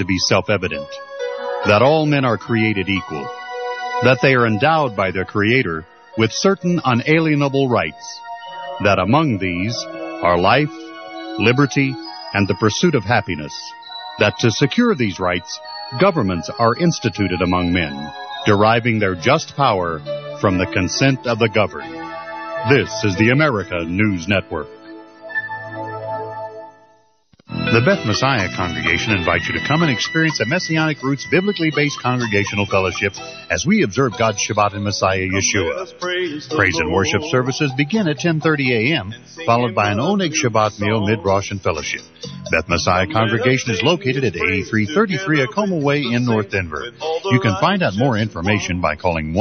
to be self-evident, that all men are created equal, that they are endowed by their Creator with certain unalienable rights, that among these are life, liberty, and the pursuit of happiness, that to secure these rights, governments are instituted among men, deriving their just power from the consent of the governed. This is the America News Network. The Beth Messiah Congregation invites you to come and experience a Messianic Roots biblically based congregational fellowship as we observe God's Shabbat in Messiah Yeshua. Praise and worship services begin at 10:30 a.m., followed by an Oneg Shabbat meal, mid-Rosh, and fellowship. Beth Messiah Congregation is located at 8333 Acoma Way in North Denver. You can find out more information by calling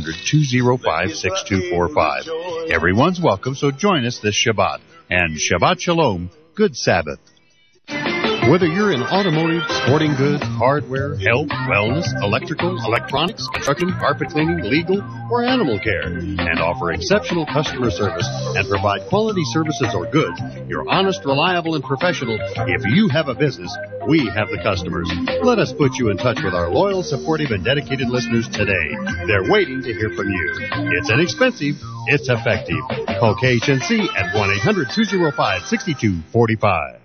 1-800-205-6245. Everyone's welcome, so join us this Shabbat. And Shabbat Shalom, good Sabbath. Whether you're in automotive, sporting goods, hardware, health, wellness, electrical, electronics, construction, carpet cleaning, legal, or animal care, and offer exceptional customer service and provide quality services or goods, you're honest, reliable, and professional. If you have a business, we have the customers. Let us put you in touch with our loyal, supportive, and dedicated listeners today. They're waiting to hear from you. It's inexpensive. It's effective. Call KHNC at 1-800-205-6245.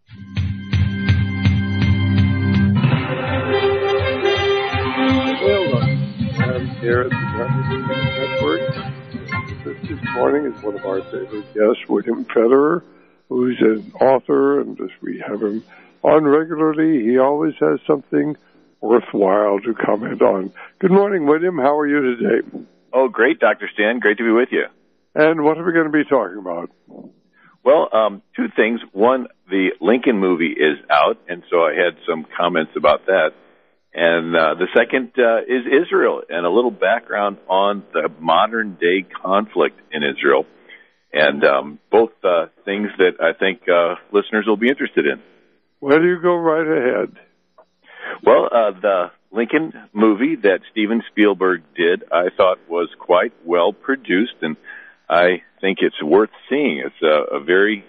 Here at the America News Network. This morning is one of our favorite guests, William Federer, who's an author, and as we have him on regularly, he always has something worthwhile to comment on. Good morning, William. How are you today? Oh, great, Dr. Stan. Great to be with you. And what are we going to be talking about? Well, two things. One, the Lincoln movie is out, and so I had some comments about that. And the second is Israel, and a little background on the modern-day conflict in Israel, and both things that I think listeners will be interested in. Well, you go right ahead. Well, the Lincoln movie that Steven Spielberg did, I thought was quite well produced, and I think it's worth seeing. It's a very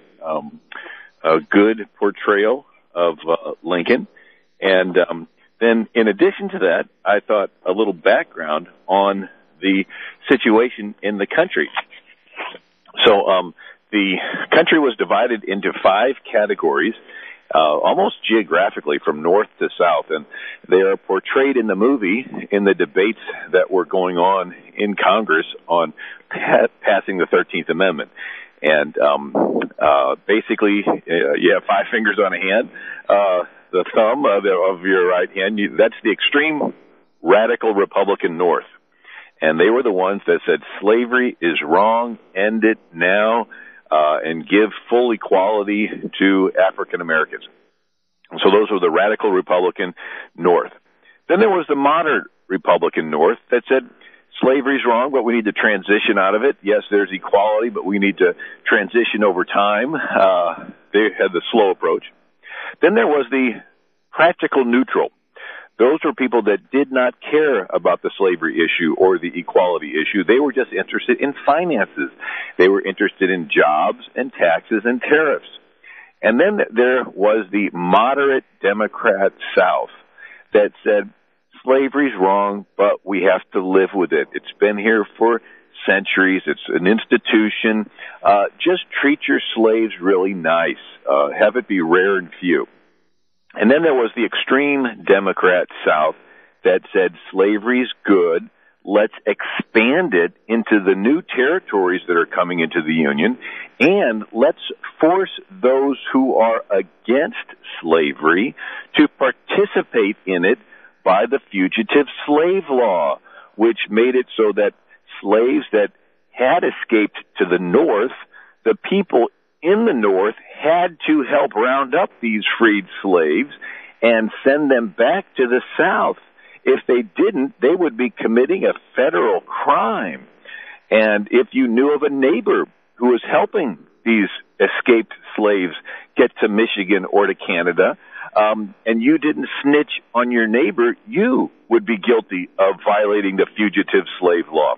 a good portrayal of Lincoln, and then, in addition to that, I thought a little background on the situation in the country. So, the country was divided into 5 categories, almost geographically from north to south, and they are portrayed in the movie in the debates that were going on in Congress on passing the 13th Amendment. And basically, you have 5 fingers on a hand. The thumb of your right hand, that's the extreme radical Republican North. And they were the ones that said slavery is wrong, end it now, and give full equality to African Americans. So those were the radical Republican North. Then there was the moderate Republican North that said slavery's wrong, but we need to transition out of it. Yes, there's equality, but we need to transition over time. They had the slow approach. Then there was the practical neutral. Those were people that did not care about the slavery issue or the equality issue. They were just interested in finances. They were interested in jobs and taxes and tariffs. And then there was the moderate Democrat South that said slavery's wrong, but we have to live with it. It's been here for centuries. It's an institution. Just treat your slaves really nice. Have it be rare and few. And then there was the extreme Democrat South that said slavery's good. Let's expand it into the new territories that are coming into the Union, and let's force those who are against slavery to participate in it by the fugitive slave law, which made it so that slaves that had escaped to the North, the people in the North had to help round up these freed slaves and send them back to the South. If they didn't, they would be committing a federal crime. And if you knew of a neighbor who was helping these escaped slaves get to Michigan or to Canada, and you didn't snitch on your neighbor, you would be guilty of violating the fugitive slave law.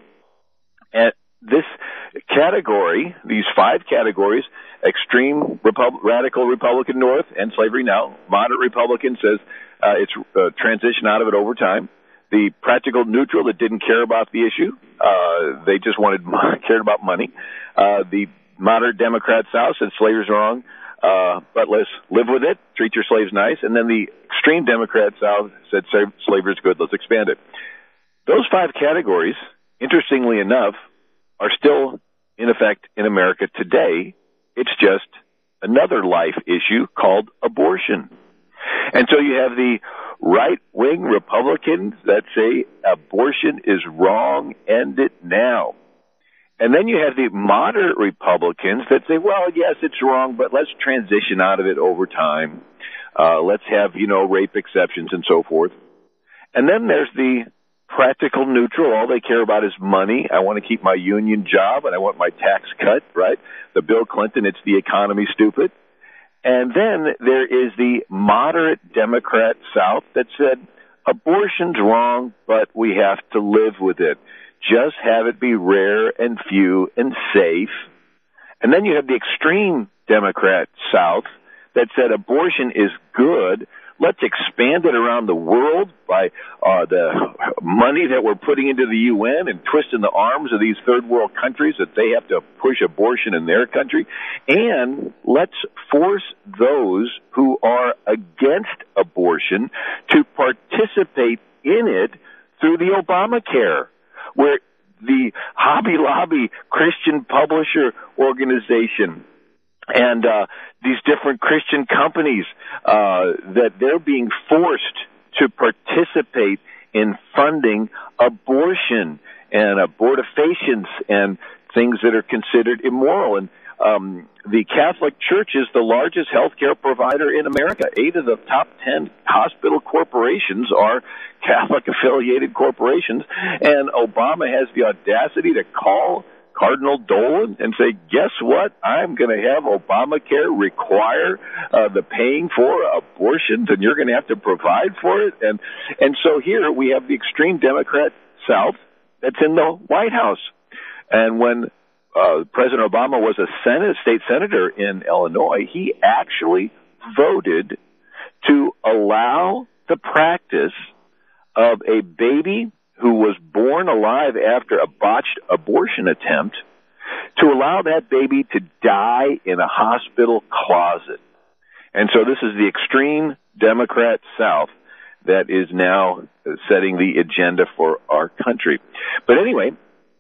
And this category, these 5 categories, extreme radical Republican North and slavery now, moderate Republican says It's transition out of it over time. The practical neutral that didn't care about the issue, they just cared about money. The moderate Democrat South said slavery's wrong, but let's live with it, treat your slaves nice. And then the extreme Democrat South said slavery's good, let's expand it. Those 5 categories, interestingly enough, are still in effect in America today. It's just another life issue called abortion. And so you have the right-wing Republicans that say abortion is wrong, end it now. And then you have the moderate Republicans that say, well, yes, it's wrong, but let's transition out of it over time. Let's have, rape exceptions and so forth. And then there's the practical neutral. All they care about is money. I want to keep my union job and I want my tax cut, right? The Bill Clinton, it's the economy, stupid. And then there is the moderate Democrat South that said abortion's wrong, but we have to live with it. Just have it be rare and few and safe. And then you have the extreme Democrat South that said abortion is good. Let's expand it around the world by the money that we're putting into the UN and twisting the arms of these third world countries that they have to push abortion in their country. And let's force those who are against abortion to participate in it through the Obamacare, where the Hobby Lobby Christian Publisher Organization and these different Christian companies that they're being forced to participate in funding abortion and abortifacients and things that are considered immoral. And the Catholic Church is the largest healthcare provider in America. 8 of the top 10 hospital corporations are Catholic-affiliated corporations. And Obama has the audacity to call Cardinal Dolan and say, guess what? I'm going to have Obamacare require the paying for abortions, and you're going to have to provide for it. And so here we have the extreme Democrat South that's in the White House. And when President Obama was a state senator in Illinois, he actually voted to allow the practice of a baby who was born alive after a botched abortion attempt, to allow that baby to die in a hospital closet. And so this is the extreme Democrat South that is now setting the agenda for our country. But anyway,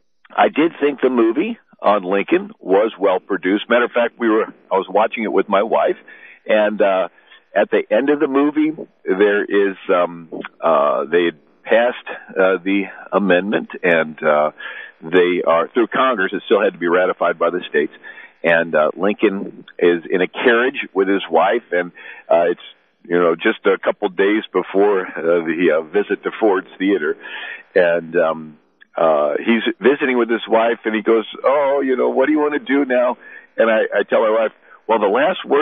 I did think the movie on Lincoln was well produced. Matter of fact, I was watching it with my wife, and at the end of the movie, there is they had passed the amendment, and they are through Congress. It still had to be ratified by the states. And Lincoln is in a carriage with his wife, and it's just a couple days before the visit to Ford's Theater, and he's visiting with his wife, and he goes, what do you want to do now? And I tell my wife, well, one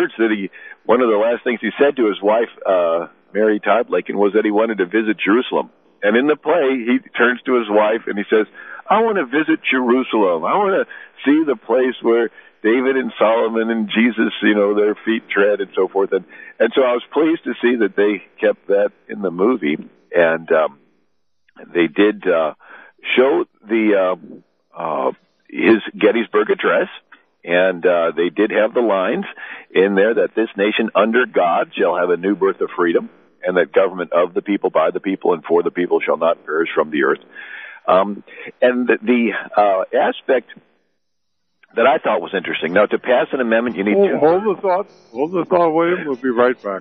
of the last things he said to his wife, Mary Todd Lincoln, was that he wanted to visit Jerusalem. And in the play, he turns to his wife and he says, I want to visit Jerusalem. I want to see the place where David and Solomon and Jesus, their feet tread and so forth. And so I was pleased to see that they kept that in the movie. And they did show his Gettysburg Address. And they did have the lines in there that this nation under God shall have a new birth of freedom, and that government of the people, by the people, and for the people shall not perish from the earth. And the aspect that I thought was interesting. Now, to pass an amendment, you need to... Hold the thought, William. We'll be right back.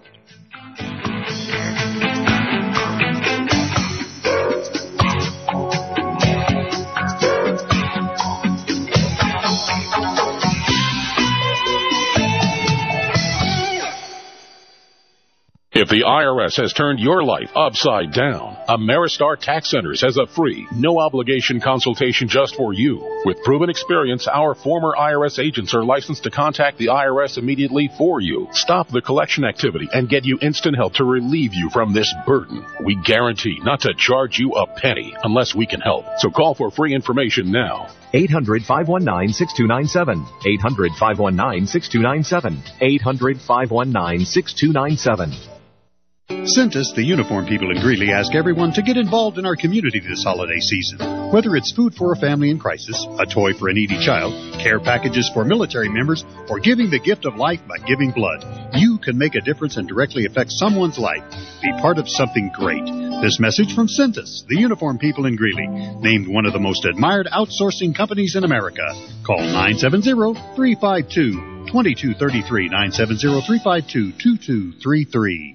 If the IRS has turned your life upside down, Ameristar Tax Centers has a free, no-obligation consultation just for you. With proven experience, our former IRS agents are licensed to contact the IRS immediately for you, stop the collection activity, and get you instant help to relieve you from this burden. We guarantee not to charge you a penny unless we can help. So call for free information now. 800-519-6297. 800-519-6297. 800-519-6297. Centus, the uniform people in Greeley, ask everyone to get involved in our community this holiday season. Whether it's food for a family in crisis, a toy for a needy child, care packages for military members, or giving the gift of life by giving blood, you can make a difference and directly affect someone's life. Be part of something great. This message from Centus, the uniform people in Greeley, named one of the most admired outsourcing companies in America. Call 970-352-2233, 970-352-2233.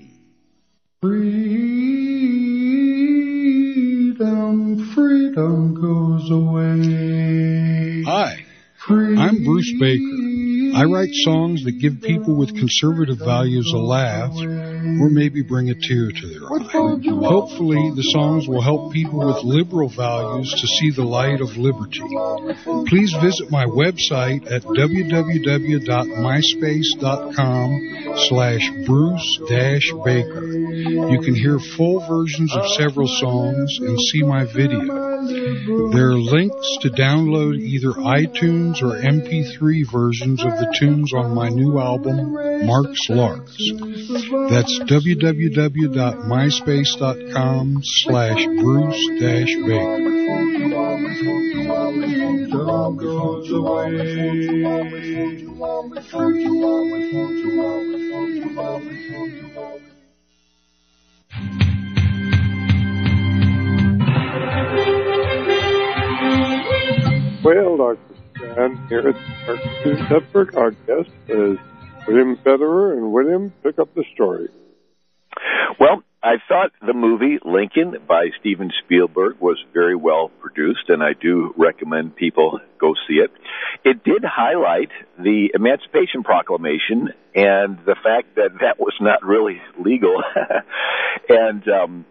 Freedom goes away. Hi, I'm Bruce Baker. I write songs that give people with conservative values a laugh or maybe bring a tear to their eye. Hopefully, the songs will help people with liberal values to see the light of liberty. Please visit my website at www.myspace.com/Bruce-Baker. You can hear full versions of several songs and see my video. There are links to download either iTunes or MP3 versions of the tunes on my new album, Mark's Larks. That's www.myspace.com/Bruce-Baker. Well, Dr. Stan here at the Cartoon Network. Our guest is William Federer. And William, pick up the story. Well, I thought the movie Lincoln by Steven Spielberg was very well produced, and I do recommend people go see it. It did highlight the Emancipation Proclamation and the fact that that was not really legal. And,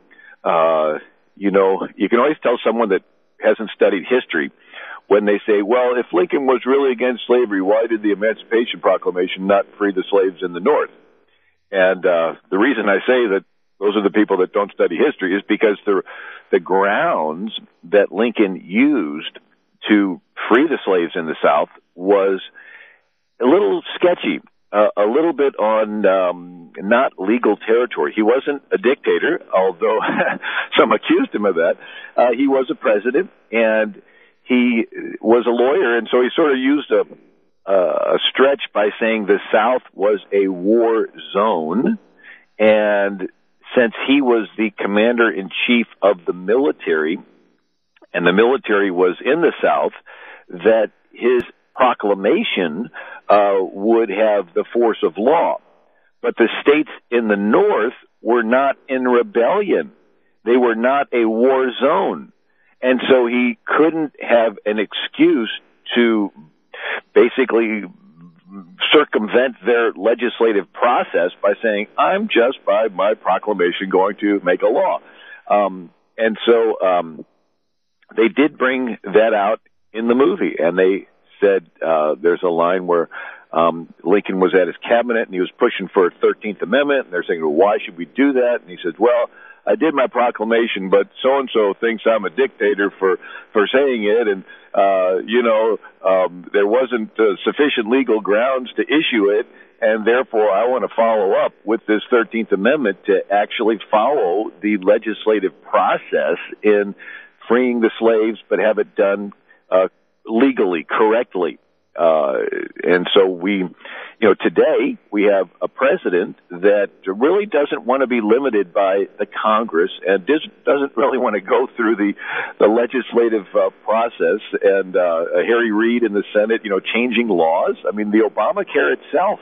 you can always tell someone that hasn't studied history when they say, well, if Lincoln was really against slavery, why did the Emancipation Proclamation not free the slaves in the North? And the reason I say that those are the people that don't study history is because the grounds that Lincoln used to free the slaves in the South was a little sketchy, a little bit on not legal territory. He wasn't a dictator, although some accused him of that. He was a president, and he was a lawyer, and so he sort of used a stretch by saying the South was a war zone, and since he was the commander-in-chief of the military, and the military was in the South, that his proclamation would have the force of law. But the states in the North were not in rebellion. They were not a war zone. And so he couldn't have an excuse to basically circumvent their legislative process by saying, I'm just by my proclamation going to make a law. And so they did bring that out in the movie, and they said there's a line where Lincoln was at his cabinet and he was pushing for a 13th Amendment, and they're saying, well, why should we do that? And he says, well, I did my proclamation, but so-and-so thinks I'm a dictator for saying it, and, there wasn't sufficient legal grounds to issue it, and therefore I want to follow up with this 13th Amendment to actually follow the legislative process in freeing the slaves, but have it done legally, correctly. And so today we have a president that really doesn't want to be limited by the Congress and doesn't really want to go through the legislative process, and Harry Reid in the Senate, changing laws. I mean, the Obamacare itself,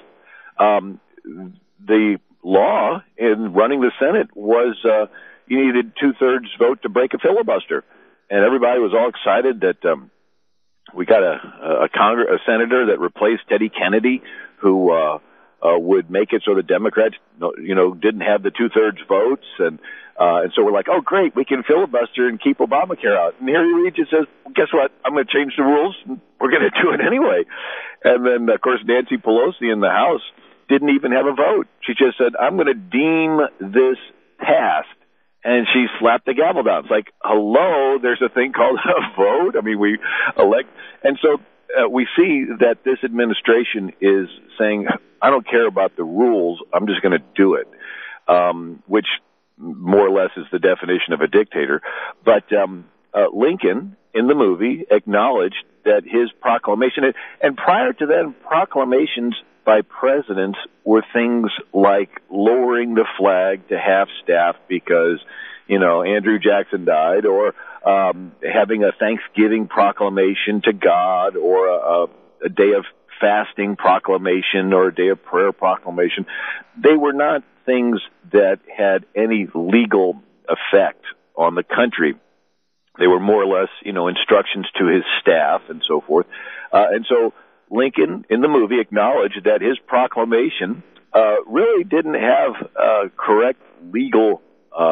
the law in running the Senate was you needed 2/3 vote to break a filibuster, and everybody was all excited that we got a senator that replaced Teddy Kennedy, who would make it so the Democrats, didn't have the 2/3 votes, and so we're like, oh great, we can filibuster and keep Obamacare out. And Harry Reid just says, well, guess what? I'm going to change the rules. We're going to do it anyway. And then of course Nancy Pelosi in the House didn't even have a vote. She just said, I'm going to deem this passed. And she slapped the gavel down. It's like, hello, there's a thing called a vote. I mean, we elect. And so we see that this administration is saying, I don't care about the rules. I'm just going to do it. which more or less is the definition of a dictator. But Lincoln, in the movie, acknowledged that his proclamation, and prior to that, proclamations by presidents were things like lowering the flag to half-staff because, Andrew Jackson died, or having a Thanksgiving proclamation to God, or a day of fasting proclamation or a day of prayer proclamation. They were not things that had any legal effect on the country. They were more or less, instructions to his staff and so forth. And so Lincoln, in the movie, acknowledged that his proclamation really didn't have correct legal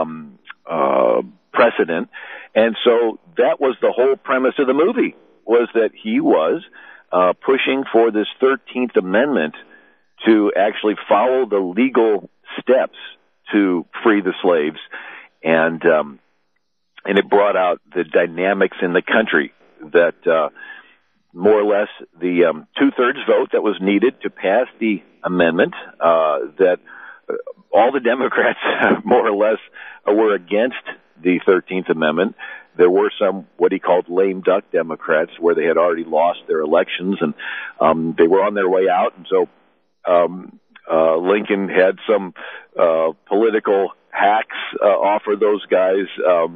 precedent. And so that was the whole premise of the movie, was that he was pushing for this 13th Amendment to actually follow the legal steps to free the slaves. And it brought out the dynamics in the country that more or less the two-thirds vote that was needed to pass the amendment, that all the Democrats more or less were against the 13th Amendment. There were some what he called lame duck Democrats where they had already lost their elections and they were on their way out. And so Lincoln had some political hacks offer those guys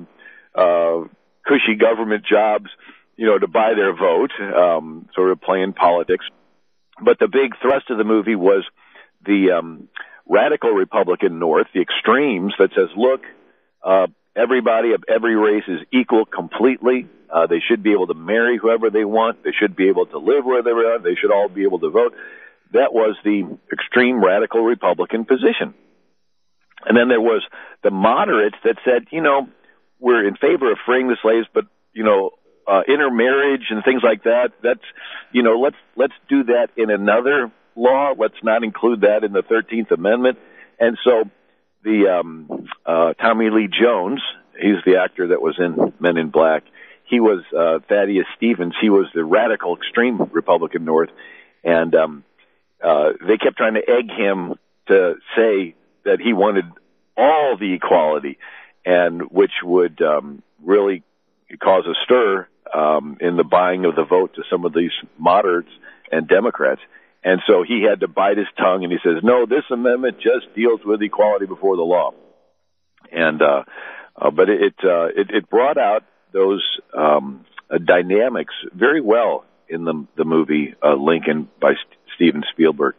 cushy government jobs, to buy their vote, sort of playing politics. But the big thrust of the movie was the radical Republican North, the extremes that says, look, everybody of every race is equal completely. They should be able to marry whoever they want. They should be able to live where they want. They should all be able to vote. That was the extreme radical Republican position. And then there was the moderates that said, we're in favor of freeing the slaves, but, intermarriage and things like that, that's, let's do that in another law. Let's not include that in the 13th Amendment. And so the Tommy Lee Jones, he's the actor that was in Men in Black, he was Thaddeus Stevens. He was the radical extreme Republican North. And they kept trying to egg him to say that he wanted all the equality, and which would really cause a stir in the buying of the vote to some of these moderates and Democrats. And so he had to bite his tongue, and he says, no, this amendment just deals with equality before the law. And but it brought out those dynamics very well in the movie Lincoln by Steven Spielberg.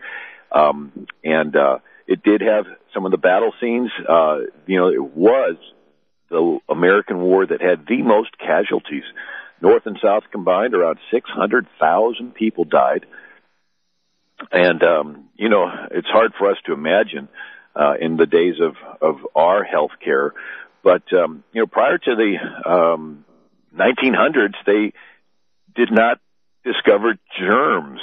And it did have some of the battle scenes. It was the American war that had the most casualties. North and South combined, around 600,000 people died. And, it's hard for us to imagine in the days of our health care. But, prior to the 1900s, they did not discover germs.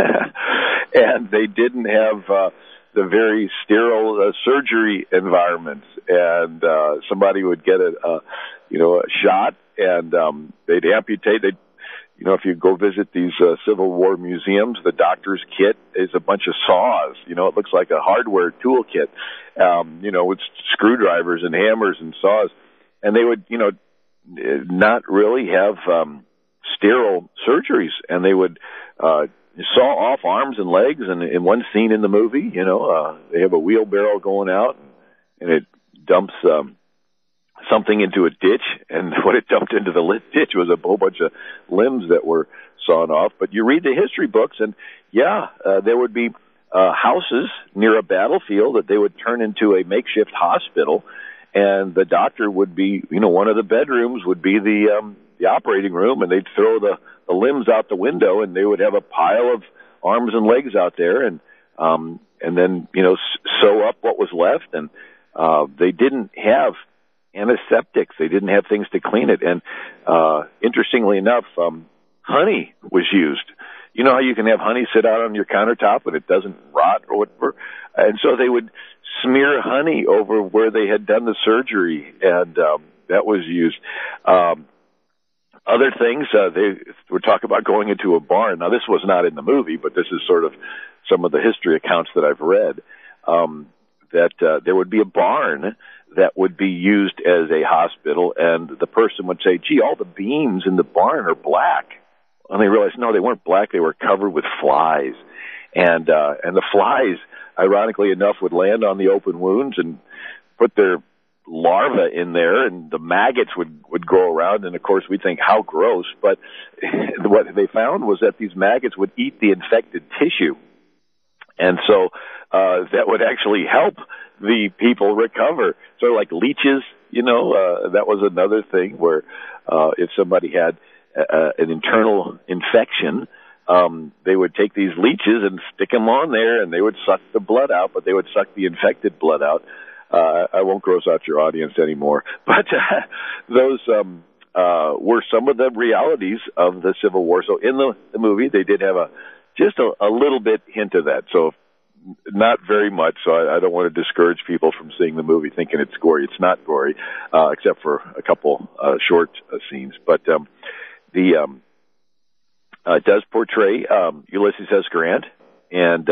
And they didn't have the very sterile surgery environments. And somebody would get a shot, and they'd amputate. If you go visit these Civil War museums, the doctor's kit is a bunch of saws. It looks like a hardware tool kit, with screwdrivers and hammers and saws. And they would, not really have sterile surgeries. And they would saw off arms and legs. And in one scene in the movie, they have a wheelbarrow going out, and it dumps something into a ditch, and what it dumped into the ditch was a whole bunch of limbs that were sawn off. But you read the history books, and there would be houses near a battlefield that they would turn into a makeshift hospital, and the doctor would be, one of the bedrooms would be the operating room, and they'd throw the limbs out the window, and they would have a pile of arms and legs out there, and then sew up what was left. And they didn't have antiseptics. They didn't have things to clean it. And interestingly enough, honey was used. You know how you can have honey sit out on your countertop and it doesn't rot or whatever? And so they would smear honey over where they had done the surgery, and that was used. Other things, they were talking about going into a barn. Now, this was not in the movie, but this is sort of some of the history accounts that I've read. that there would be a barn that would be used as a hospital, and the person would say, gee, all the beams in the barn are black. And they realized, no, they weren't black, they were covered with flies. And the flies, ironically enough, would land on the open wounds and put their larvae in there, and the maggots would go around, and of course we think, how gross, but what they found was that these maggots would eat the infected tissue. And so that would actually help the people recover. Sort of like leeches, that was another thing where if somebody had an internal infection, they would take these leeches and stick them on there, and they would suck the blood out, but they would suck the infected blood out. I won't gross out your audience anymore, but those were some of the realities of the Civil War. So in the movie, they did have just a little bit hint of that. So not very much. So I don't want to discourage people from seeing the movie thinking it's gory. It's not gory, except for a couple short scenes. But it does portray Ulysses S. Grant, and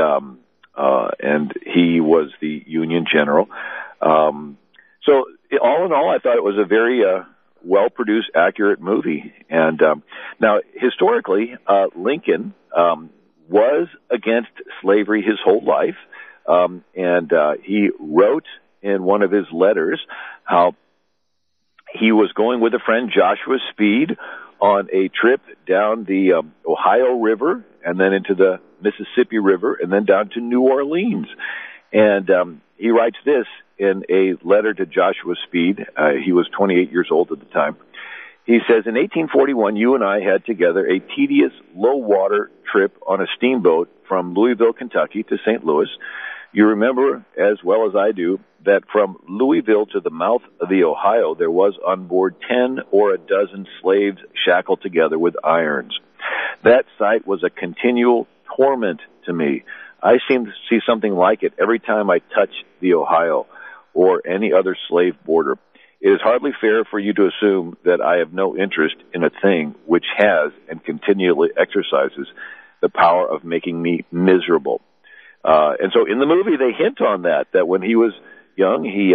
he was the Union general. So all in all, I thought it was a very well-produced, accurate movie. And now, historically, Lincoln was against slavery his whole life, and he wrote in one of his letters how he was going with a friend, Joshua Speed, on a trip down the Ohio River and then into the Mississippi River and then down to New Orleans. And he writes this in a letter to Joshua Speed. He was 28 years old at the time. He says, in 1841, you and I had together a tedious low-water trip on a steamboat from Louisville, Kentucky to St. Louis. You remember, as well as I do, that from Louisville to the mouth of the Ohio, there was on board 10 or a dozen slaves shackled together with irons. That sight was a continual torment to me. I seem to see something like it every time I touch the Ohio or any other slave border. It is hardly fair for you to assume that I have no interest in a thing which has and continually exercises the power of making me miserable. And so in the movie, they hint on that when he was young, he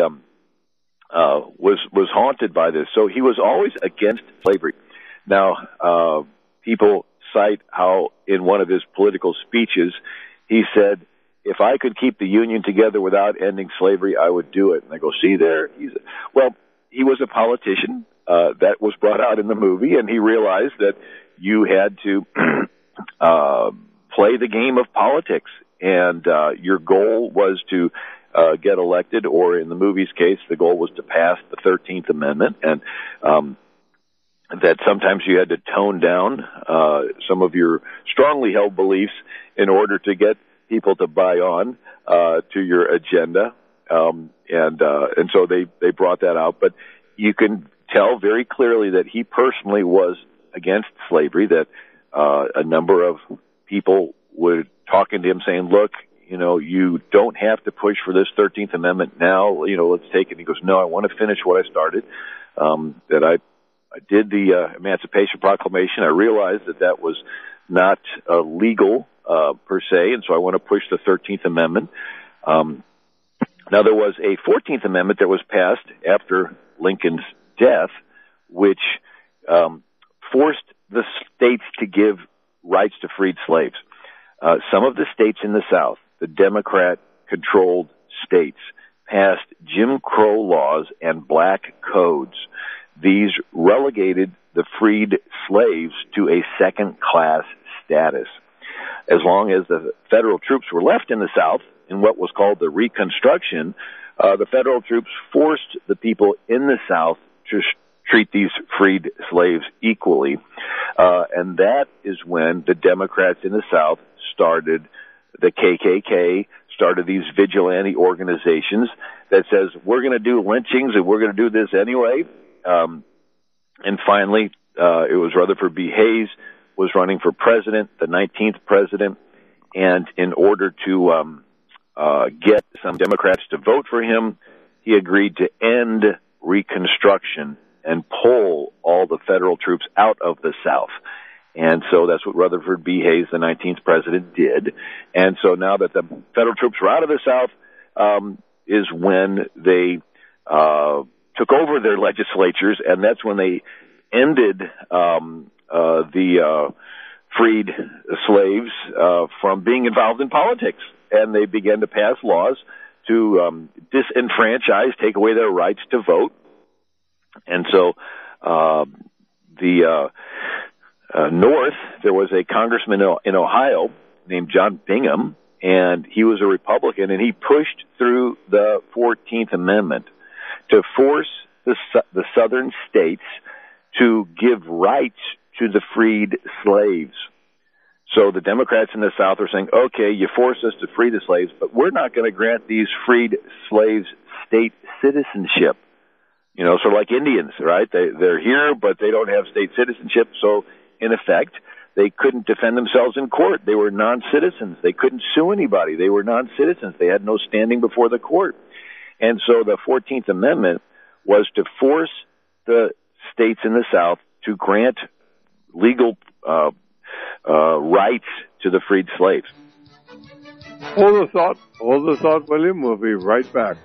was haunted by this. So he was always against slavery. Now, people cite how in one of his political speeches, he said, if I could keep the Union together without ending slavery, I would do it. And I go, see there? He was a politician. That was brought out in the movie, and he realized that you had to play the game of politics, and your goal was to get elected, or in the movie's case, the goal was to pass the 13th Amendment, and that sometimes you had to tone down some of your strongly held beliefs in order to get people to buy on to your agenda. And so they brought that out, but you can tell very clearly that he personally was against slavery, that a number of people were talking to him saying, look, you don't have to push for this 13th Amendment now, let's take it. He goes, no, I want to finish what I started, that I did the Emancipation Proclamation. I realized that was not legal per se, and so I want to push the 13th Amendment. Now, there was a 14th Amendment that was passed after Lincoln's death, which forced the states to give rights to freed slaves. Some of the states in the South, the Democrat-controlled states, passed Jim Crow laws and black codes. These relegated the freed slaves to a second-class status. As long as the federal troops were left in the South, in what was called the Reconstruction, the federal troops forced the people in the South to treat these freed slaves equally. And that is when the Democrats in the South started the KKK, started these vigilante organizations that says, we're going to do lynchings and we're going to do this anyway. And finally, it was Rutherford B. Hayes was running for president, the 19th president, and in order to get some Democrats to vote for him, he agreed to end Reconstruction and pull all the federal troops out of the South. And so that's what Rutherford B. Hayes, the 19th president, did. And so now that the federal troops were out of the South, is when they took over their legislatures, and that's when they ended the freed slaves from being involved in politics, and they began to pass laws to disenfranchise, take away their rights to vote. And so the North, there was a congressman in Ohio named John Bingham, and he was a Republican, and he pushed through the 14th Amendment to force the southern states to give rights to the freed slaves. So the Democrats in the South are saying, okay, you force us to free the slaves, but we're not going to grant these freed slaves state citizenship. You know, sort of like Indians, right? They're here, but they don't have state citizenship. So, in effect, they couldn't defend themselves in court. They were non-citizens. They couldn't sue anybody. They were non-citizens. They had no standing before the court. And so the 14th Amendment was to force the states in the South to grant legal rights to the freed slaves. Hold the thought, William. We'll be right back.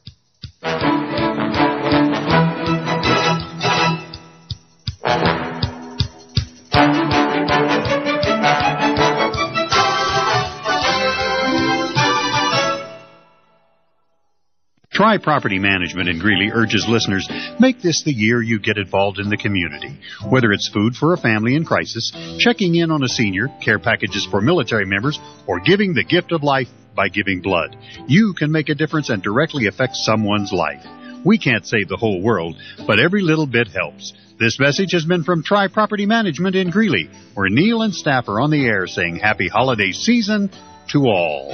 Tri Property Management in Greeley urges listeners, make this the year you get involved in the community. Whether it's food for a family in crisis, checking in on a senior, care packages for military members, or giving the gift of life by giving blood, you can make a difference and directly affect someone's life. We can't save the whole world, but every little bit helps. This message has been from Tri Property Management in Greeley, where Neil and staff are on the air saying happy holiday season to all.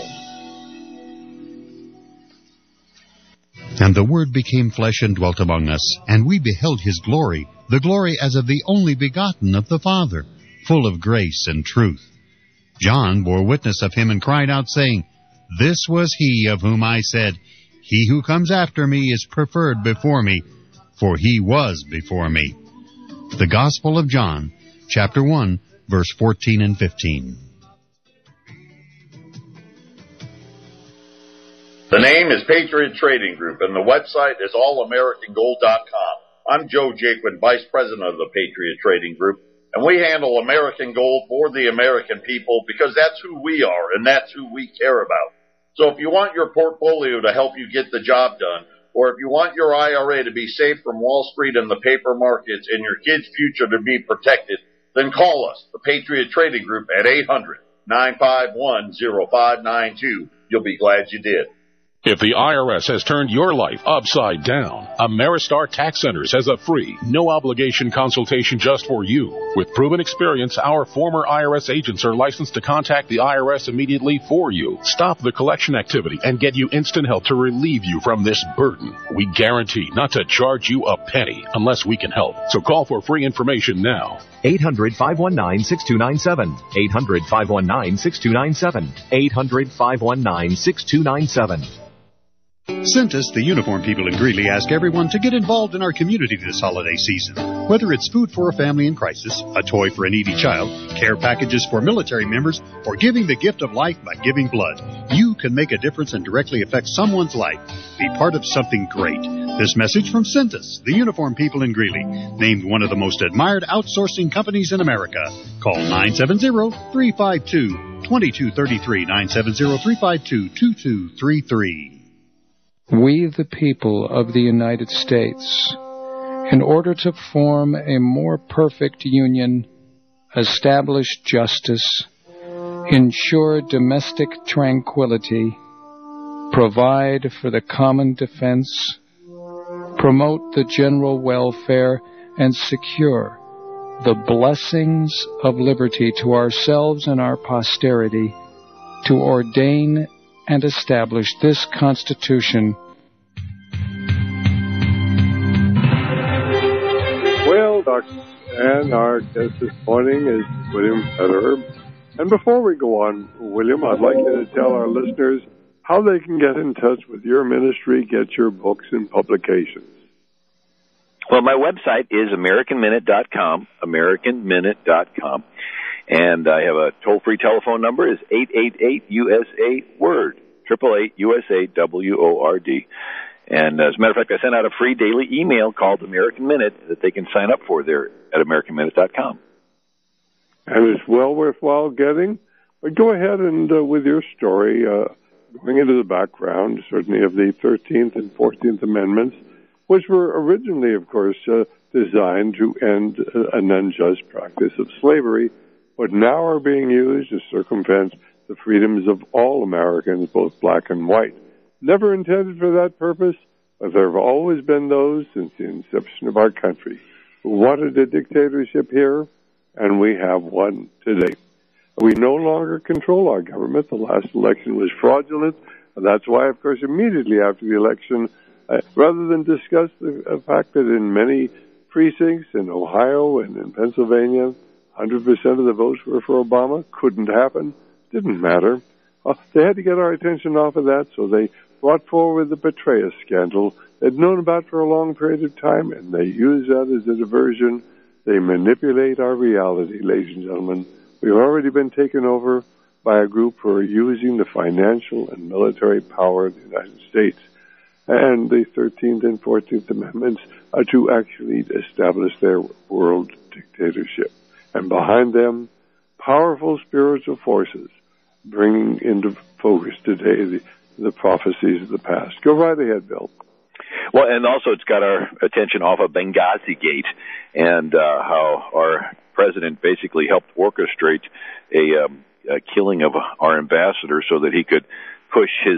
And the Word became flesh and dwelt among us, and we beheld His glory, the glory as of the only begotten of the Father, full of grace and truth. John bore witness of Him and cried out, saying, This was He of whom I said, He who comes after me is preferred before me, for He was before me. The Gospel of John, chapter 1, verse 14 and 15. The name is Patriot Trading Group, and the website is allamericangold.com. I'm Joe Jaquin, Vice President of the Patriot Trading Group, and we handle American gold for the American people because that's who we are and that's who we care about. So if you want your portfolio to help you get the job done, or if you want your IRA to be safe from Wall Street and the paper markets and your kids' future to be protected, then call us, the Patriot Trading Group, at 800-951-0592. You'll be glad you did. If the IRS has turned your life upside down, Ameristar Tax Centers has a free, no-obligation consultation just for you. With proven experience, our former IRS agents are licensed to contact the IRS immediately for you, stop the collection activity, and get you instant help to relieve you from this burden. We guarantee not to charge you a penny unless we can help. So call for free information now. 800-519-6297. 800-519-6297. 800-519-6297. Centus, the uniform people in Greeley, ask everyone to get involved in our community this holiday season. Whether it's food for a family in crisis, a toy for a needy child, care packages for military members, or giving the gift of life by giving blood, you can make a difference and directly affect someone's life. Be part of something great. This message from Centus, the uniform people in Greeley, named one of the most admired outsourcing companies in America. Call 970-352-2233, 970-352-2233. We, the people of the United States, in order to form a more perfect union, establish justice, ensure domestic tranquility, provide for the common defense, promote the general welfare, and secure the blessings of liberty to ourselves and our posterity, to ordain and establish this Constitution. Well, Dr. And our guest this morning is William Federer. And before we go on, William, I'd like you to tell our listeners how they can get in touch with your ministry, get your books and publications. Well, my website is AmericanMinute.com, AmericanMinute.com. And I have a toll-free telephone number, is 888-USA-WORD, 888-USA-WORD. And as a matter of fact, I sent out a free daily email called American Minute that they can sign up for there at AmericanMinute.com. And it's well worthwhile getting. But go ahead and with your story, going into the background, certainly of the 13th and 14th Amendments, which were originally, of course, designed to end an unjust practice of slavery, but now are being used to circumvent the freedoms of all Americans, both black and white. Never intended for that purpose, but there have always been those since the inception of our country who wanted a dictatorship here, and we have one today. We no longer control our government. The last election was fraudulent, and that's why, of course, immediately after the election, rather than discuss the fact that in many precincts in Ohio and in Pennsylvania, 100% of the votes were for Obama, couldn't happen, didn't matter. They had to get our attention off of that, so they brought forward the Petraeus scandal they'd known about for a long period of time, and they use that as a diversion. They manipulate our reality, ladies and gentlemen. We've already been taken over by a group who are using the financial and military power of the United States and the 13th and 14th Amendments to actually establish their world dictatorship. And behind them, powerful spiritual forces bringing into focus today the prophecies of the past. Go right ahead, Bill. Well, and also it's got our attention off of Benghazi Gate and how our president basically helped orchestrate a killing of our ambassador so that he could push his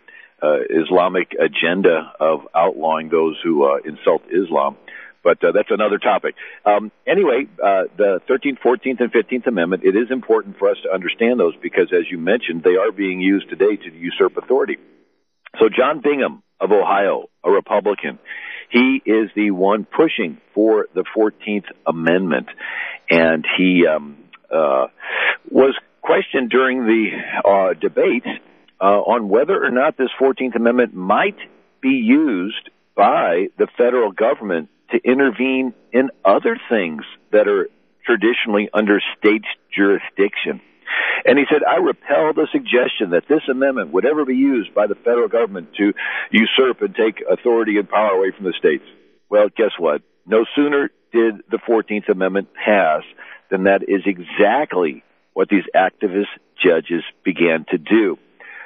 Islamic agenda of outlawing those who insult Islam. But that's another topic. Anyway, the 13th, 14th, and 15th Amendment, it is important for us to understand those because, as you mentioned, they are being used today to usurp authority. So John Bingham of Ohio, a Republican, he is the one pushing for the 14th Amendment. And he was questioned during the debates on whether or not this 14th Amendment might be used by the federal government to intervene in other things that are traditionally under state's jurisdiction. And he said, I repel the suggestion that this amendment would ever be used by the federal government to usurp and take authority and power away from the states. Well, guess what? No sooner did the 14th Amendment pass than that is exactly what these activist judges began to do.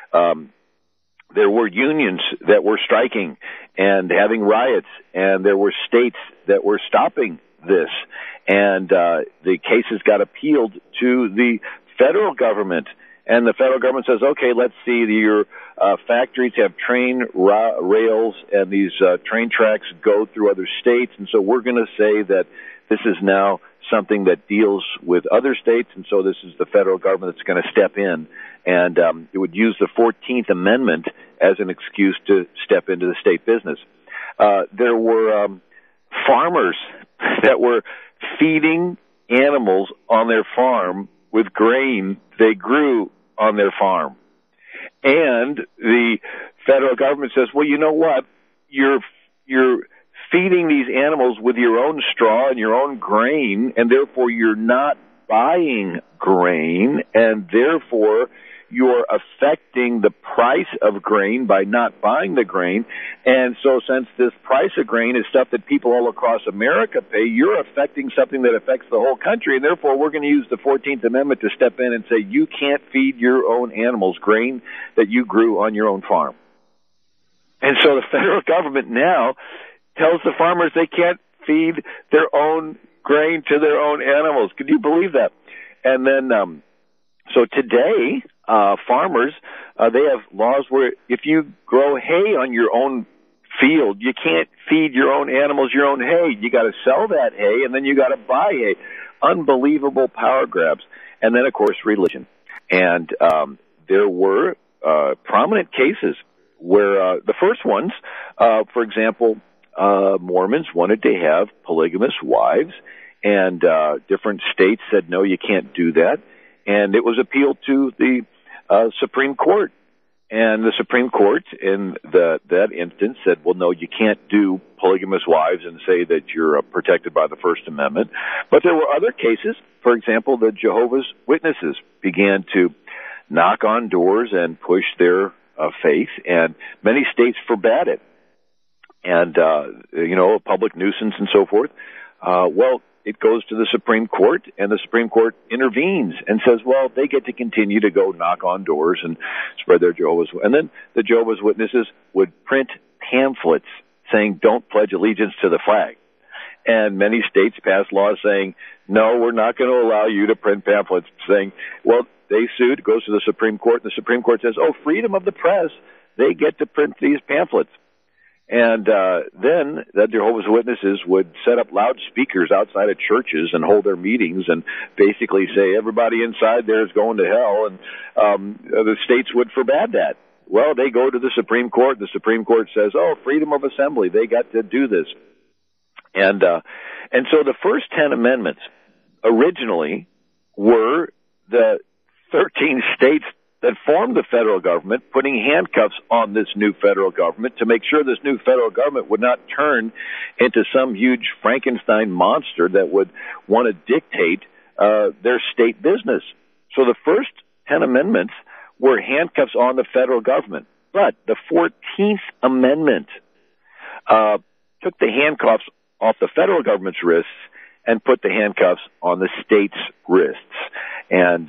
There were unions that were striking and having riots, and there were states that were stopping this. And the cases got appealed to the federal government, and the federal government says, okay, let's see, your factories have train rails, and these train tracks go through other states, and so we're going to say that this is now something that deals with other states, and so this is the federal government that's going to step in, and it would use the 14th Amendment as an excuse to step into the state business. There were farmers that were feeding animals on their farm with grain they grew on their farm. And the federal government says, well, you know what? You're feeding these animals with your own straw and your own grain, and therefore you're not buying grain, and therefore you're affecting the price of grain by not buying the grain. And so since this price of grain is stuff that people all across America pay, you're affecting something that affects the whole country, and therefore we're going to use the 14th Amendment to step in and say you can't feed your own animals grain that you grew on your own farm. And so the federal government now tells the farmers they can't feed their own grain to their own animals. Can you believe that? And then, so today, farmers, they have laws where if you grow hay on your own field, you can't feed your own animals your own hay. You got to sell that hay, and then you got to buy hay. Unbelievable power grabs. And then, of course, religion. And there were prominent cases where the first ones, for example, Mormons wanted to have polygamous wives, and different states said, no, you can't do that. And it was appealed to the Supreme Court. And the Supreme Court in that instance said, well, no, you can't do polygamous wives and say that you're protected by the First Amendment. But there were other cases. For example, the Jehovah's Witnesses began to knock on doors and push their faith, and many states forbade it. And, a public nuisance and so forth. Well, it goes to the Supreme Court, and the Supreme Court intervenes and says, well, they get to continue to go knock on doors and spread their Jehovah's Witnesses. And then the Jehovah's Witnesses would print pamphlets saying, don't pledge allegiance to the flag. And many states passed laws saying, no, we're not going to allow you to print pamphlets saying, well, they sued, goes to the Supreme Court, and the Supreme Court says, oh, freedom of the press, they get to print these pamphlets. And then the Jehovah's Witnesses would set up loudspeakers outside of churches and hold their meetings and basically say everybody inside there is going to hell, and the states would forbade that. Well, they go to the Supreme Court. The Supreme Court says, oh, freedom of assembly, they got to do this. And so the first 10 amendments originally were the 13 states that formed the federal government putting handcuffs on this new federal government to make sure this new federal government would not turn into some huge Frankenstein monster that would want to dictate their state business. So the first 10 amendments were handcuffs on the federal government. But the 14th Amendment took the handcuffs off the federal government's wrists and put the handcuffs on the state's wrists. And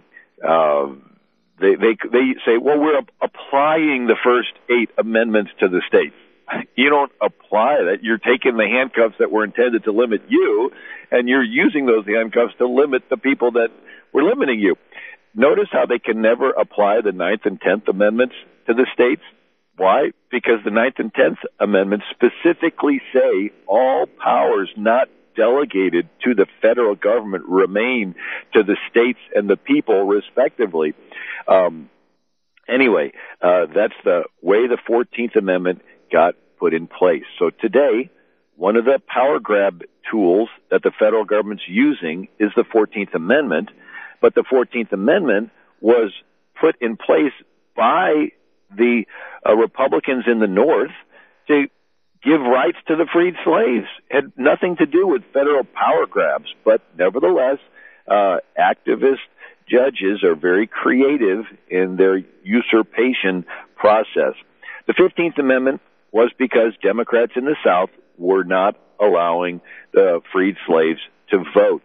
they say, well, we're applying the first 8 amendments to the states. You don't apply that. You're taking the handcuffs that were intended to limit you, and you're using those handcuffs to limit the people that were limiting you. Notice how they can never apply the 9th and 10th Amendments to the states. Why? Because the 9th and 10th Amendments specifically say all powers not delegated to the federal government remain to the states and the people, respectively. Anyway, that's the way the 14th Amendment got put in place. So today, one of the power grab tools that the federal government's using is the 14th Amendment, but the 14th Amendment was put in place by the Republicans in the North to give rights to the freed slaves. It had nothing to do with federal power grabs, but nevertheless, activist judges are very creative in their usurpation process. The 15th Amendment was because Democrats in the South were not allowing the freed slaves to vote.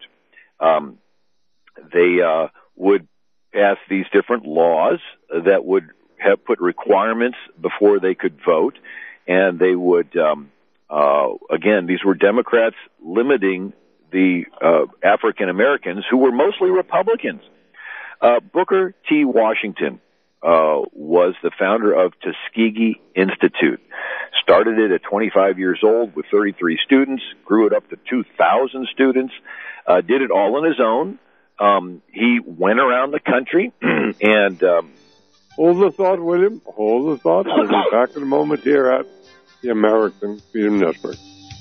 They would pass these different laws that would have put requirements before they could vote, and they would, again, these were Democrats limiting the African Americans who were mostly Republicans. Booker T. Washington was the founder of Tuskegee Institute. Started it at 25 years old with 33 students, grew it up to 2,000 students, did it all on his own. He went around the country and... Hold the thought, William. Hold the thought. We'll be back in a moment here at the American Freedom Network.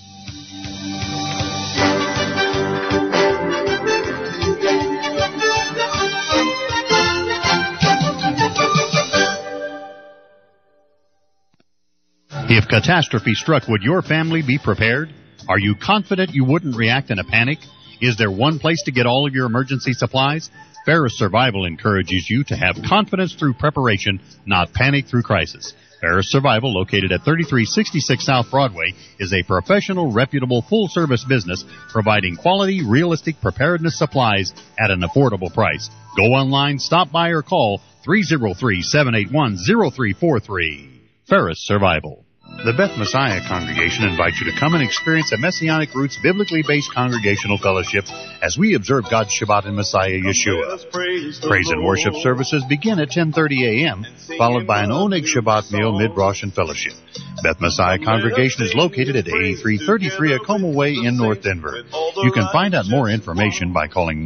If catastrophe struck, would your family be prepared? Are you confident you wouldn't react in a panic? Is there one place to get all of your emergency supplies? Ferris Survival encourages you to have confidence through preparation, not panic through crisis. Ferris Survival, located at 3366 South Broadway, is a professional, reputable, full-service business providing quality, realistic preparedness supplies at an affordable price. Go online, stop by, or call 303-781-0343. Ferris Survival. The Beth Messiah Congregation invites you to come and experience a Messianic Roots biblically based congregational fellowship as we observe God's Shabbat in Messiah Yeshua. Praise and worship services begin at 10:30 a.m., followed by an Oneg Shabbat meal, mid-Rosh, and fellowship. Beth Messiah Congregation is located at 8333 Acoma Way in North Denver. You can find out more information by calling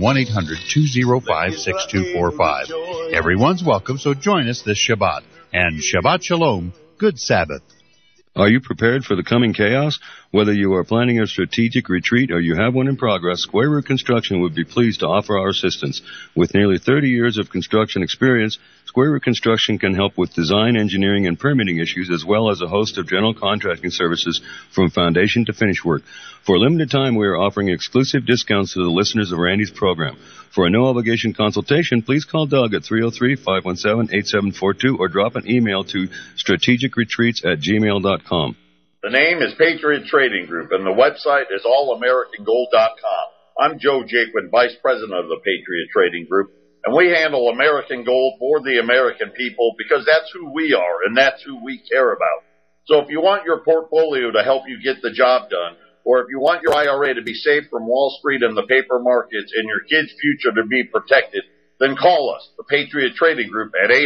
1-800-205-6245. Everyone's welcome, so join us this Shabbat. And Shabbat Shalom, good Sabbath. Are you prepared for the coming chaos? Whether you are planning a strategic retreat or you have one in progress, Square Root Construction would be pleased to offer our assistance. With nearly 30 years of construction experience, Square Root Construction can help with design, engineering, and permitting issues, as well as a host of general contracting services from foundation to finish work. For a limited time, we are offering exclusive discounts to the listeners of Randy's program. For a no-obligation consultation, please call Doug at 303-517-8742 or drop an email to strategicretreats@gmail.com. The name is Patriot Trading Group, and the website is allamericangold.com. I'm Joe Jaquin, Vice President of the Patriot Trading Group, and we handle American gold for the American people because that's who we are and that's who we care about. So if you want your portfolio to help you get the job done, or if you want your IRA to be safe from Wall Street and the paper markets and your kids' future to be protected, then call us, the Patriot Trading Group, at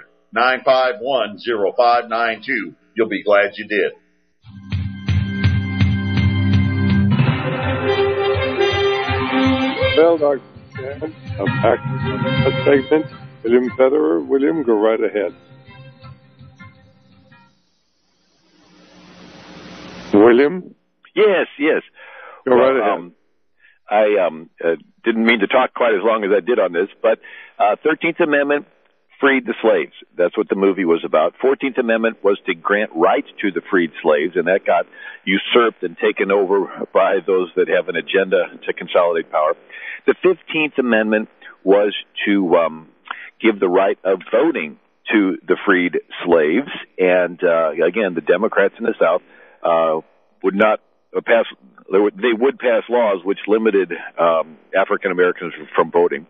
800-951-0592. You'll be glad you did. Well, Dr. Dan, I'm back to that segment. William Federer. William, go right ahead. William? Yes. Go right ahead. I didn't mean to talk quite as long as I did on this, but 13th Amendment freed the slaves. That's what the movie was about. 14th Amendment was to grant rights to the freed slaves, and that got usurped and taken over by those that have an agenda to consolidate power. The 15th Amendment was to give the right of voting to the freed slaves, and again, the Democrats in the South would not pass. They would pass laws which limited African Americans from voting.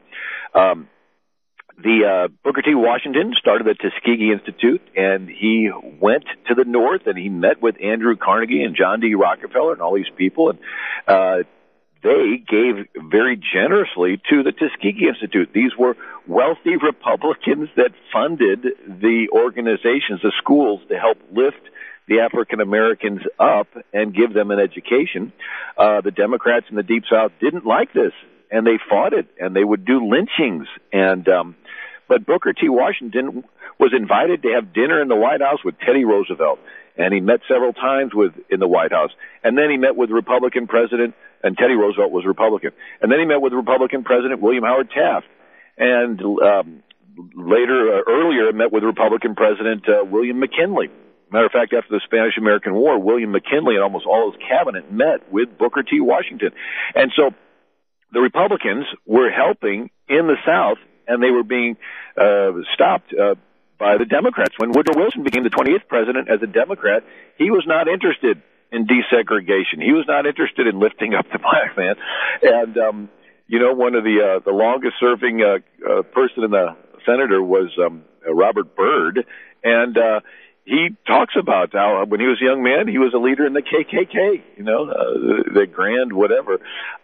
Booker T. Washington started the Tuskegee Institute, and he went to the North and he met with Andrew Carnegie and John D. Rockefeller and all these people, and they gave very generously to the Tuskegee Institute. These were wealthy Republicans that funded the organizations, the schools, to help lift the African Americans up and give them an education. The Democrats in the Deep South didn't like this, and they fought it, and they would do lynchings. But Booker T. Washington was invited to have dinner in the White House with Teddy Roosevelt, and he met several times in the White House. And then he met with Republican President, and Teddy Roosevelt was Republican. And then he met with Republican President William Howard Taft, and earlier met with Republican President William McKinley. Matter of fact, after the Spanish-American War, William McKinley and almost all his cabinet met with Booker T. Washington. And so the Republicans were helping in the South, and they were being stopped by the Democrats. When Woodrow Wilson became the 28th president as a Democrat, he was not interested in desegregation. He was not interested in lifting up the black man. And, one of the longest-serving person in the senator was Robert Byrd, and he talks about how when he was a young man, he was a leader in the KKK, the grand whatever.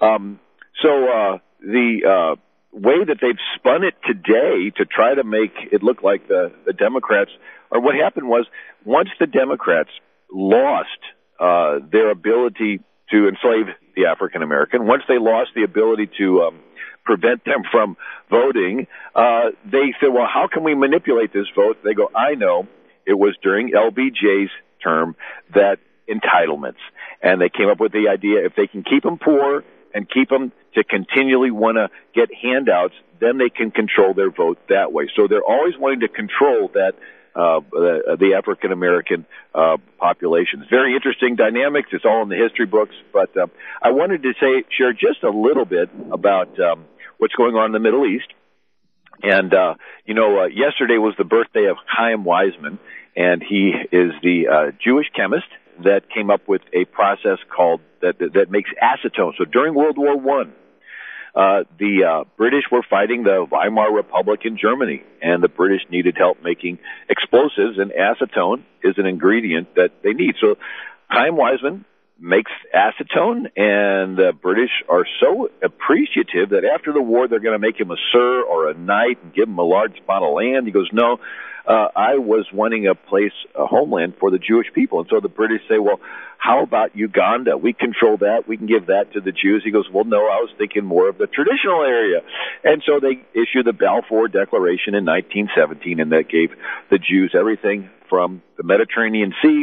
The way that they've spun it today to try to make it look like the Democrats, or what happened was once the Democrats lost their ability to enslave the African American, once they lost the ability to prevent them from voting, they said, well, how can we manipulate this vote? They go, I know. It was during LBJ's term that entitlements. And they came up with the idea if they can keep them poor and keep them to continually want to get handouts, then they can control their vote that way. So they're always wanting to control that the African American population. It's very interesting dynamics. It's all in the history books. But I wanted to share just a little bit about what's going on in the Middle East. And, yesterday was the birthday of Chaim Weizmann, and he is the Jewish chemist that came up with a process called that makes acetone. So during World War I, the British were fighting the Weimar Republic in Germany, and the British needed help making explosives, and acetone is an ingredient that they need. So Chaim Weizmann makes acetone, and the British are so appreciative that after the war they're going to make him a sir or a knight and give him a large spot of land. He goes, no, I was wanting a homeland for the Jewish people. And so the British say, well, how about Uganda? We control that. We can give that to the Jews. He goes, well, no, I was thinking more of the traditional area. And so they issued the Balfour Declaration in 1917, and that gave the Jews everything from the Mediterranean Sea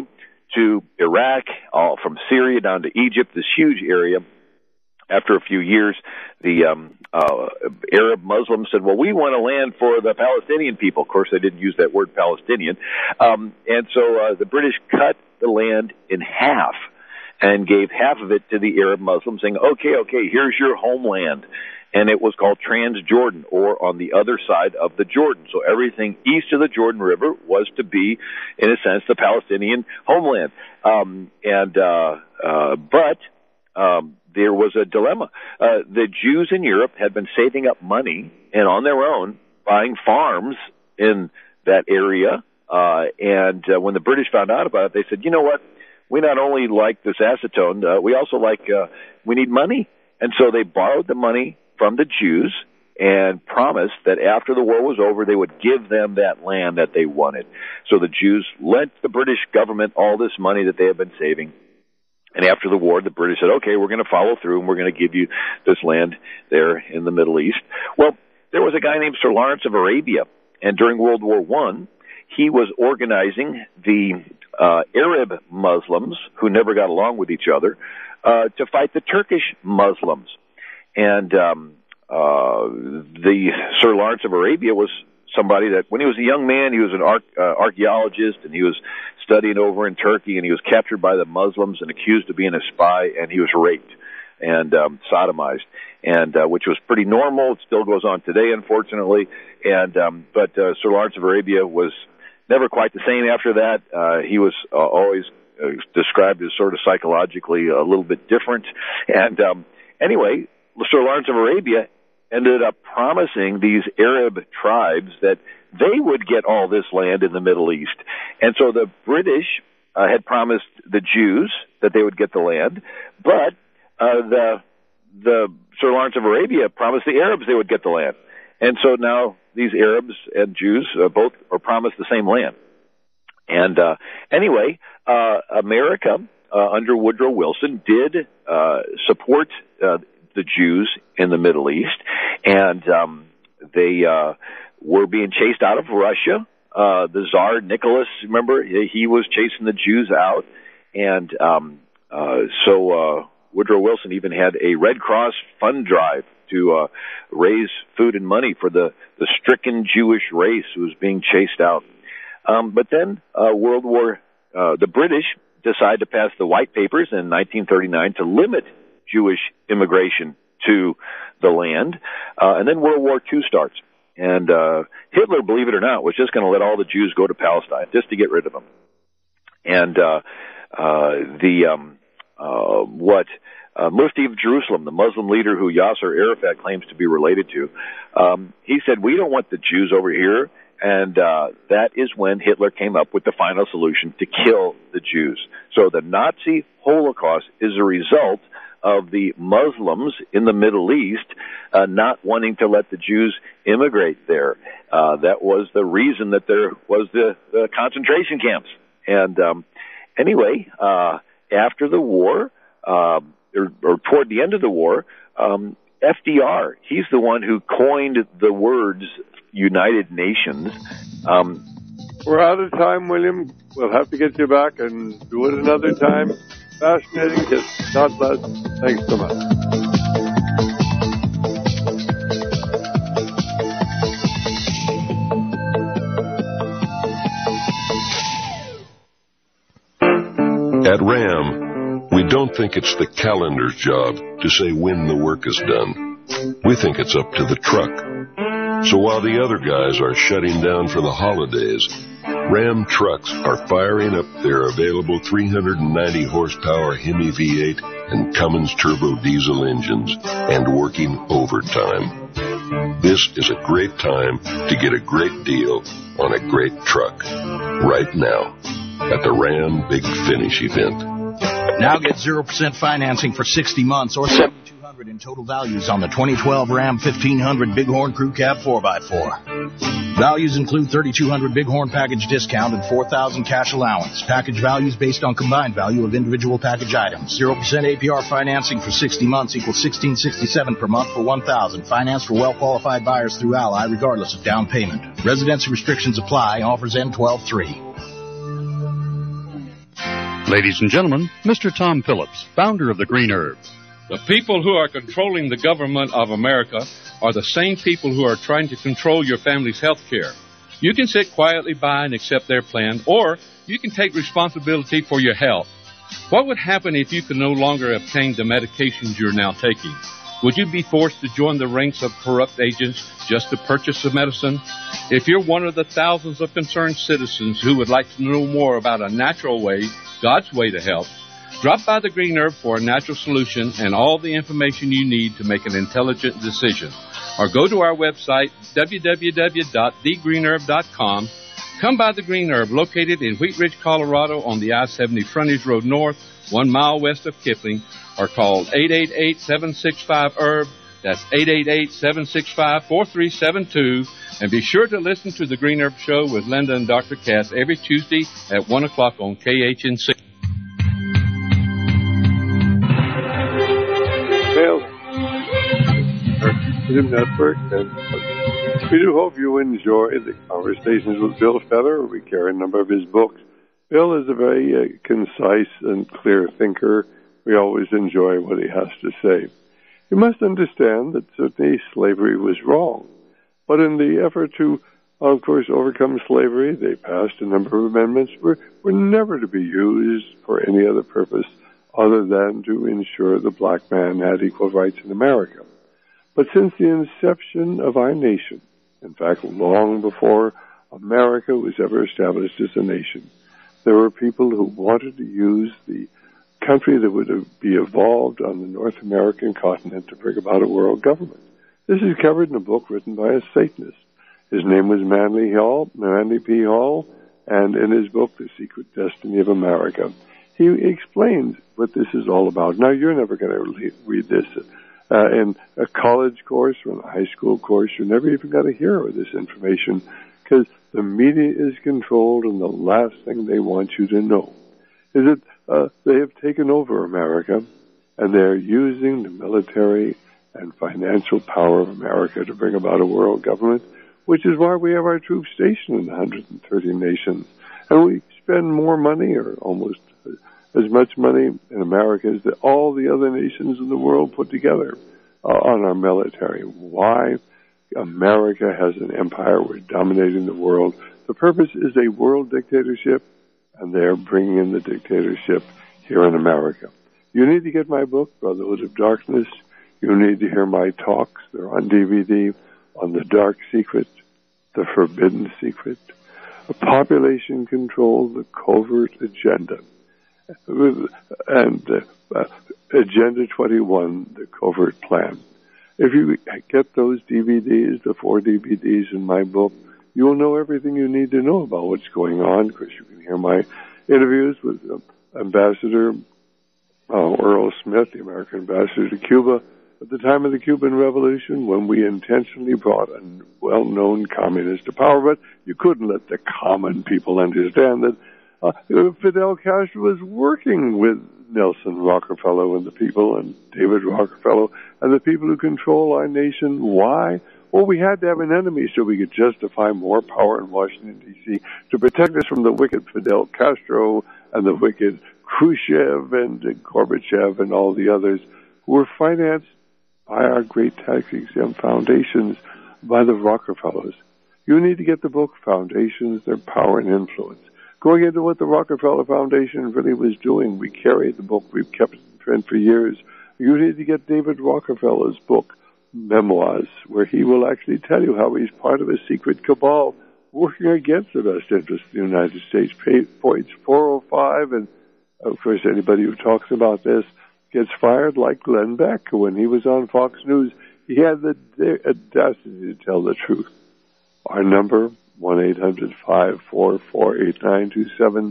to Iraq, all from Syria down to Egypt, this huge area. After a few years, the Arab Muslims said, well, we want a land for the Palestinian people. Of course, they didn't use that word Palestinian. And so the British cut the land in half and gave half of it to the Arab Muslims, saying, okay, here's your homeland. And it was called Transjordan, or on the other side of the Jordan. So everything east of the Jordan River was to be, in a sense, the Palestinian homeland. But there was a dilemma. The Jews in Europe had been saving up money and on their own buying farms in that area. And when the British found out about it, they said, you know what? We not only like this acetone, we also we need money. And so they borrowed the money from the Jews and promised that after the war was over, they would give them that land that they wanted. So the Jews lent the British government all this money that they had been saving. And after the war, the British said, okay, we're going to follow through and we're going to give you this land there in the Middle East. Well, there was a guy named Sir Lawrence of Arabia, and during World War I, he was organizing the Arab Muslims, who never got along with each other, to fight the Turkish Muslims. And the Sir Lawrence of Arabia was somebody that, when he was a young man, he was an archaeologist, and he was studying over in Turkey, and he was captured by the Muslims and accused of being a spy, and he was raped and sodomized, and which was pretty normal. It still goes on today, unfortunately. And but Sir Lawrence of Arabia was never quite the same after that. He was always described as sort of psychologically a little bit different. And anyway, Sir Lawrence of Arabia ended up promising these Arab tribes that they would get all this land in the Middle East. And so the British had promised the Jews that they would get the land, but the Sir Lawrence of Arabia promised the Arabs they would get the land. And so now these Arabs and Jews both are promised the same land. And anyway, America under Woodrow Wilson did support the Jews in the Middle East, and they were being chased out of Russia. The Tsar Nicholas, remember, he was chasing the Jews out, and so Woodrow Wilson even had a Red Cross fund drive to raise food and money for the stricken Jewish race who was being chased out. But then the British decided to pass the White Papers in 1939 to limit Jewish immigration to the land. And then World War II starts. And Hitler, believe it or not, was just going to let all the Jews go to Palestine just to get rid of them. And Mufti of Jerusalem, the Muslim leader who Yasser Arafat claims to be related to, he said, we don't want the Jews over here. And that is when Hitler came up with the final solution to kill the Jews. So the Nazi Holocaust is a result of the Muslims in the Middle East not wanting to let the Jews immigrate there. That was the reason that there was the concentration camps. And anyway, after the war, or toward the end of the war, FDR, he's the one who coined the words United Nations. We're out of time, William. We'll have to get you back and do it another time. Fascinating, just not less. Thanks so much. At RAM, we don't think it's the calendar's job to say when the work is done. We think it's up to the truck. So while the other guys are shutting down for the holidays, Ram trucks are firing up their available 390 horsepower Hemi V8 and Cummins turbo diesel engines and working overtime. This is a great time to get a great deal on a great truck right now at the Ram Big Finish event. Now get 0% financing for 60 months or $7,200 in total values on the 2012 Ram 1500 Bighorn Crew Cab 4x4. Values include $3,200 Bighorn package discount and $4,000 cash allowance. Package values based on combined value of individual package items. 0% APR financing for 60 months equals $1,667 per month for $1,000. Finance for well-qualified buyers through Ally regardless of down payment. Residency restrictions apply. Offers end 12/3. Ladies and gentlemen, Mr. Tom Phillips, founder of the Green Herb. The people who are controlling the government of America are the same people who are trying to control your family's health care. You can sit quietly by and accept their plan, or you can take responsibility for your health. What would happen if you could no longer obtain the medications you're now taking? Would you be forced to join the ranks of corrupt agents just to purchase the medicine? If you're one of the thousands of concerned citizens who would like to know more about a natural way, God's way to health, drop by the Green Herb for a natural solution and all the information you need to make an intelligent decision. Or go to our website, www.thegreenherb.com. Come by the Green Herb, located in Wheat Ridge, Colorado, on the I-70 Frontage Road North, 1 mile west of Kipling, or call 888-765-HERB. That's 888-765-4372. And be sure to listen to the Green Herb Show with Linda and Dr. Cass every Tuesday at 1 o'clock on KHNC. Network, and we do hope you enjoy the conversations with Bill Feller. We carry a number of his books. Bill is a very concise and clear thinker. We always enjoy what he has to say. You must understand that certainly slavery was wrong, but in the effort to, of course, overcome slavery, they passed a number of amendments were never to be used for any other purpose other than to ensure the black man had equal rights in America. But since the inception of our nation, in fact, long before America was ever established as a nation, there were people who wanted to use the country that would be evolved on the North American continent to bring about a world government. This is covered in a book written by a Satanist. His name was Manly P. Hall, and in his book, The Secret Destiny of America, he explains what this is all about. Now, you're never going to read this in a college course or in a high school course. You're never even going to hear of this information because the media is controlled, and the last thing they want you to know is that they have taken over America, and they're using the military and financial power of America to bring about a world government, which is why we have our troops stationed in 130 nations. And we spend more money, or almost as much money in America as all the other nations in the world put together on our military. Why? America has an empire. We're dominating the world. The purpose is a world dictatorship, and they're bringing in the dictatorship here in America. You need to get my book, Brotherhood of Darkness. You need to hear my talks. They're on DVD on the dark secret, the forbidden secret, population control, the covert agenda, and Agenda 21, the covert plan. If you get those DVDs, the 4 DVDs in my book, you will know everything you need to know about what's going on, because you can hear my interviews with Ambassador Earl Smith, the American ambassador to Cuba, at the time of the Cuban Revolution, when we intentionally brought a well-known communist to power. But you couldn't let the common people understand that Fidel Castro was working with Nelson Rockefeller and the people, and David Rockefeller and the people who control our nation. Why? Well, we had to have an enemy so we could justify more power in Washington, D.C. to protect us from the wicked Fidel Castro and the wicked Khrushchev and Gorbachev and all the others who were financed by our great tax-exempt foundations, by the Rockefellers. You need to get the book, Foundations, Their Power and Influence. Going into what the Rockefeller Foundation really was doing, we carried the book. We've kept it in print for years. You need to get David Rockefeller's book, Memoirs, where he will actually tell you how he's part of a secret cabal working against the best interests of the United States. Page 405, and of course anybody who talks about this gets fired, like Glenn Beck. When he was on Fox News, he had the audacity to tell the truth. Our number, 1-800-544-8927,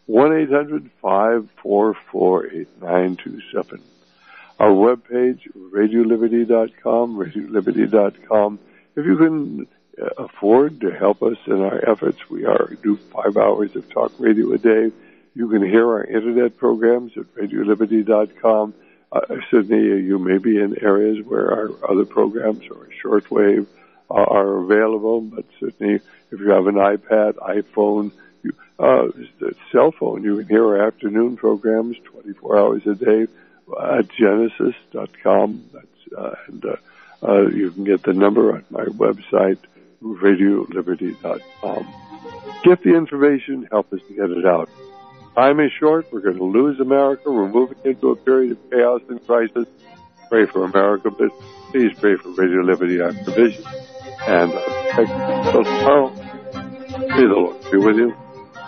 1-800-544-8927. Our webpage, RadioLiberty.com, RadioLiberty.com. If you can afford to help us in our efforts, we do 5 hours of talk radio a day. You can hear our internet programs at RadioLiberty.com. Certainly, you may be in areas where our other programs or shortwave are available, but certainly if you have an iPad, iPhone, The cell phone, you can hear our afternoon programs 24 hours a day at Genesis.com. You can get the number on my website, RadioLiberty.com. Get the information, help us to get it out. Time is short. We're going to lose America. We're moving into a period of chaos and crisis. Pray for America, but please pray for Radio Liberty on provision. And until tomorrow, may the Lord be with you.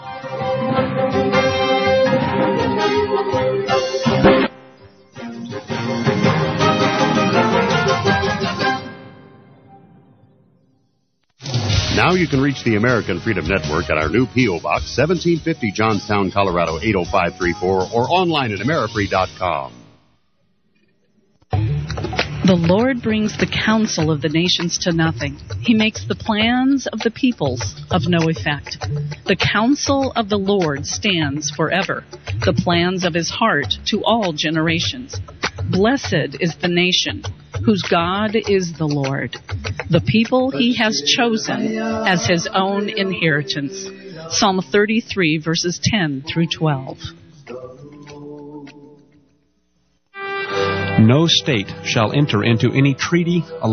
Now you can reach the American Freedom Network at our new P.O. Box, 1750 Johnstown, Colorado, 80534, or online at Amerifree.com. The Lord brings the counsel of the nations to nothing. He makes the plans of the peoples of no effect. The counsel of the Lord stands forever, the plans of his heart to all generations. Blessed is the nation whose God is the Lord, the people he has chosen as his own inheritance. Psalm 33, verses 10 through 12. No state shall enter into any treaty,